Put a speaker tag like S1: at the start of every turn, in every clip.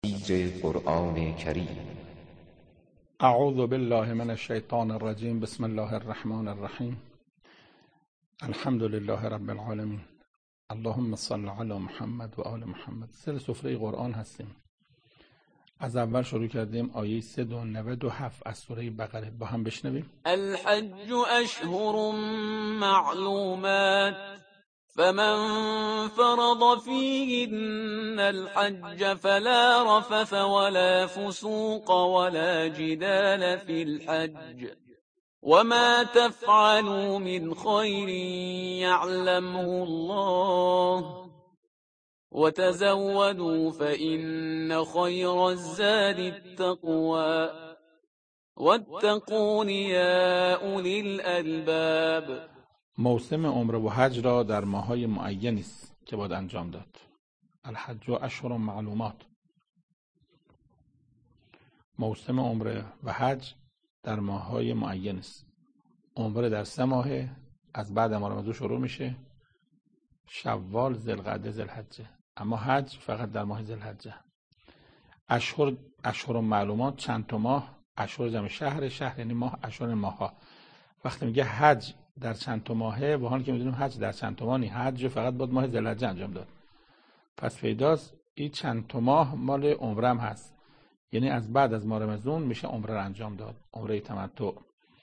S1: قرآن کریم.
S2: اعوذ بالله من الشیطان الرجیم. بسم الله الرحمن الرحیم. الحمد لله رب العالمین. اللهم صل علی محمد و آل محمد. سر سفره قرآن هستیم. از اول شروع کردیم آیه 397 از سوره بقره. با هم بشنویم.
S3: الحج اشهر معلومات فمن فرض فيهن الحج فلا رفث ولا فسوق ولا جدال في الحج وما تفعلوا من خير يعلمه الله وتزودوا فإن خير الزاد التقوى واتقون يا أولي الألباب.
S2: موسم عمره و حج را در ماه‌های معینی است که باید انجام داد. الحج اشهر معلومات. موسم عمره و حج در ماه‌های معین است. عمره در 3 ماه از بعد ماه رمضان شروع میشه: شوال، ذوالقعده، ذوالحجه. اما حج فقط در ماه ذوالحجه. اشهر معلومات، چند تا ماه. اشهر جمع شهر یعنی ماه، اشهر ماه‌ها. وقتی میگه حج در چند تا ماهه، با حالی که میدونیم حج در چند تا ماه نی، حج فقط باید ماه ذوالحجه انجام داد. پس پیداست این چند تا ماه مال عمره هم هست، یعنی از بعد از ماه رمضان میشه عمره رو انجام داد. عمره تمتع،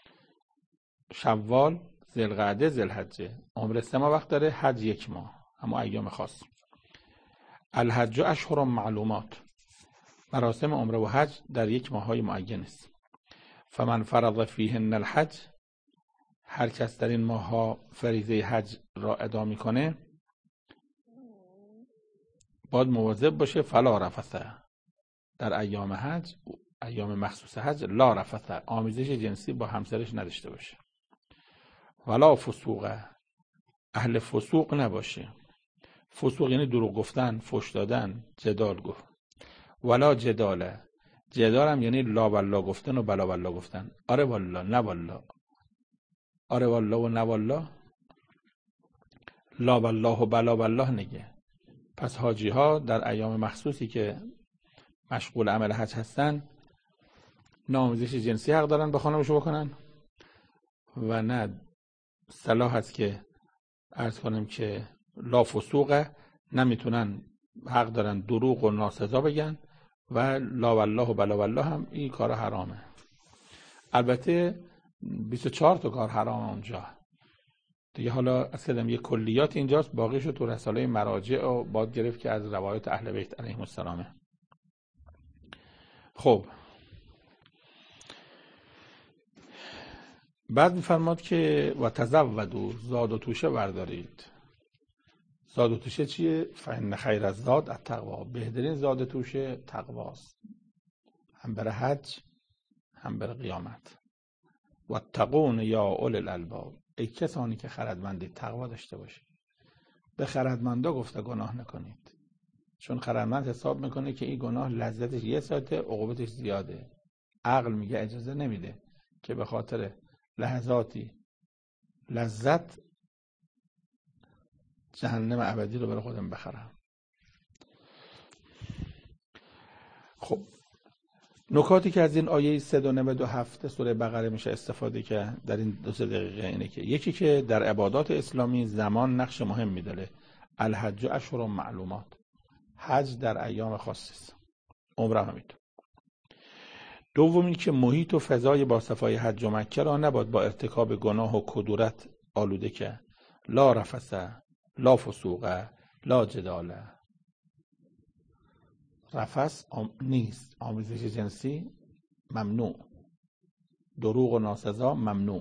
S2: شوال، ذوالقعده، ذوالحجه. عمره 3 ماه وقت داره، حج 1 ماه، اما ایام خاص. الحج اشهر معلومات. مراسم عمره و حج در 1 ماه‌های معین است. فمن فرض فیهن الحج، هر کس در این ماه‌ها فریضه حج را ادا میکنه باید مواظب باشه. فلا رفث، در ایام حج، ایام مخصوص حج، لا رفث، آمیزش جنسی با همسرش نداشته باشه. ولا فسوق، اهل فسوق نباشه. فسوق یعنی دروغ گفتن، فحش دادن، جدال گفت. ولا جدال، جدال هم یعنی لا والله گفتن و بلا والله گفتن. آره والله، نه والله. آره والله و نه والله. لا والله و بلا والله نگه. پس حاجی ها در ایام مخصوصی که مشغول عمل حج هستن، نه آمیزش جنسی حق دارن به خانمشو بکنن و نه صلاح هست که عرض کنیم که لا فسوقه، نمیتونن حق دارن دروغ و ناسزا بگن و لا والله و بلا والله هم این کار حرامه. البته 24 تا کار حرامه اونجا دیگه. حالا اصلا یه کلیات اینجاست، باقیشو تو رساله مراجع و باید گرفت که از روایات اهل بیت علیهم السلامه. خب بعد میفرماد که و تزودوا، زاد و توشه بردارید. زاد و توشه چیه؟ فإن خیر الزاد التقوا، بهترین زاد و توشه تقواست، هم برای حج هم برای قیامت. واتقون یا اول الالباب، ای کسانی که خردمندید تقوا داشته باشید. به خردمندا گفته گناه نکنید، چون خردمند حساب میکنه که این گناه لذتش 1 ساعته، عقوبتش زیاده. عقل میگه اجازه نمیده که به خاطر لحظاتی لذت جهنم ابدی رو برای خودم بخرم. خب نکاتی که از این آیه 397 سوره بقره میشه استفاده کرد در این 2 دقیقه اینه که یکی که در عبادات اسلامی زمان نقش مهم میداره. الحج اشهر معلومات، حج در ایام خاص است، عمره همینطور. دوم این که محیط و فضای با صفای حج و مکه را نباید با ارتکاب گناه و کدورت آلوده کرد. لا رفث، لا فسوق، لا جدال. رفث نیست، آمیزش جنسی ممنوع، دروغ و ناسزا ممنوع،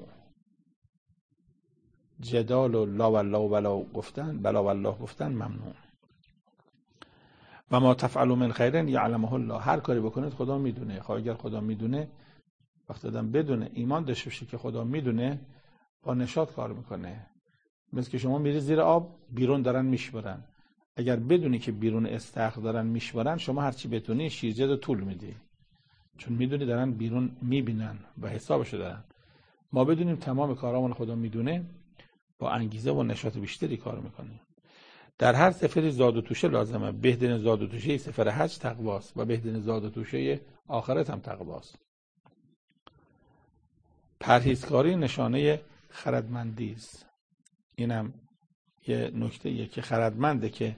S2: جدال و لا والله و بلا والله گفتن ممنوع. و ما تفعلوا من خیر یعلمه الله، هر کاری بکنید خدا میدونه. خب اگر خدا میدونه، وقتی آدم بدونه ایمان داشته باشه که خدا میدونه، با نشاط کار میکنه. مثل که شما میری زیر آب، بیرون دارن میشورن، اگر بدونی که بیرون استخر دارن میشورن، شما هرچی بتونی شیرجه رو طول میدی، چون میدونی دارن بیرون میبینن و حسابشو دارن. ما بدونیم تمام کارامون خدا میدونه، با انگیزه و نشاط بیشتری کار میکنیم. در هر سفری زاد و توشه لازمه. بهترین زاد و توشه سفر حج تقواست و بهترین زاد و توشه آخرت هم تقواست. پرهیزکاری نشانه خردمندی است. اینم یه نکته‌ایه که خردمنده که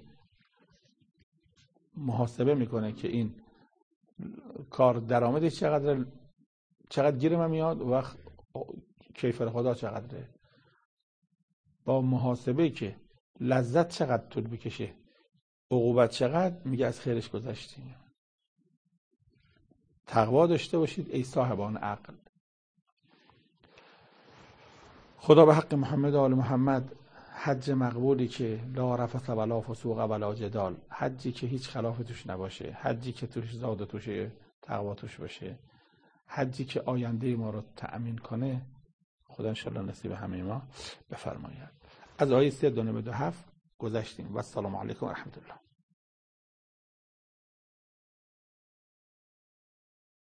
S2: محاسبه میکنه که این کار درآمدش چقدر گیر من میاد و کیفر خدا چقدره. با محاسبه که لذت چقدر طول بکشه، عقوبت چقدر، میگه از خیرش گذشتیم. تقوا داشته باشید ای صاحبان عقل. خدا به حق محمد و آل محمد حج مقبولی که لا رفث ولا فسوق ولا جدال، حجی که هیچ خلافی توش نباشه، حجی که توش زاد و توشه تقوا توش باشه، حجی که آینده ما رو تأمین کنه، خدا انشاءالله نصیب همه ما بفرماید. از آیه 3:2-7 گذشتیم و السلام علیکم و رحمت الله.